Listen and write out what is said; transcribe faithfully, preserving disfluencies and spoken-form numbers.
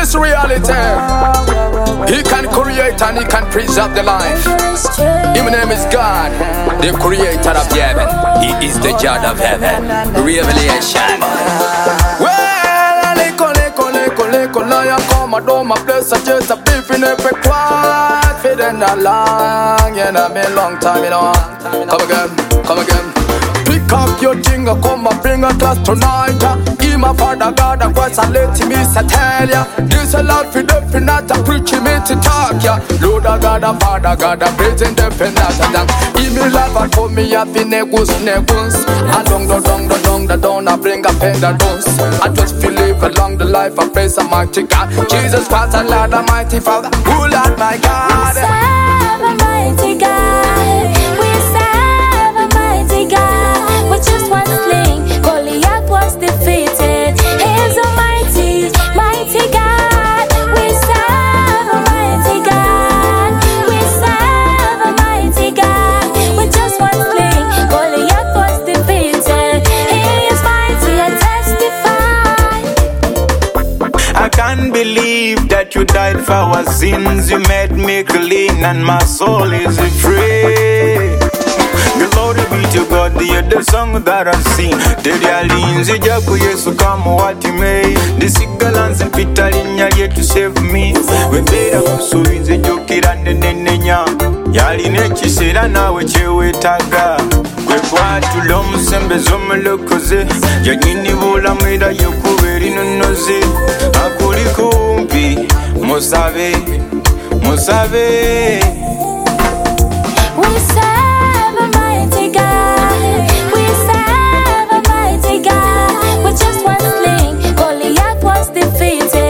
this reality. He can create and he can preserve the life. His name is God, the creator of heaven. He is the judge of heaven. Revelation. Well, Nico, Nico, Nico, Nico, Lion, come, I don't my place, I just a beef in every quiet, feeding that long, yeah, I been long time, you know. Come again, come again. Pick up your thing, come and bring a class tonight. He my father God, and Christ, and let him is a tell ya. This a lot for the not a preaching me to talk ya. Lord of God, and Father God, and praising the finata. He me love and for me up in negus, negus. And down the down the down the down, I bring a pen that dance. I just feel live along the life I praise a mighty God. Jesus Christ, and Lord Almighty Father, who Lord my God. We serve a mighty God. We serve a mighty God. With just one sling, Goliath was defeated. He's a mighty, mighty God. We serve a mighty God. We serve a mighty God. With just one sling, Goliath was defeated. He is mighty, I testify. I can't believe that you died for our sins. You made me clean and my soul is free. Glory be to God, the other song that I sing. Teri alinzi jaku Yesu kama what he made. The sigalans and pitalinya yet to save me. We better kusuinze jokira nenenya. Yali nechisera nawe chewetaga. Kwe kwatula omusembe z'omulokoze. Janyini bulamwira yokubera inonoze. Akuli kumpi musabe, musabe. We serve a mighty God. We serve a mighty God. With just one sling, Goliath was defeated.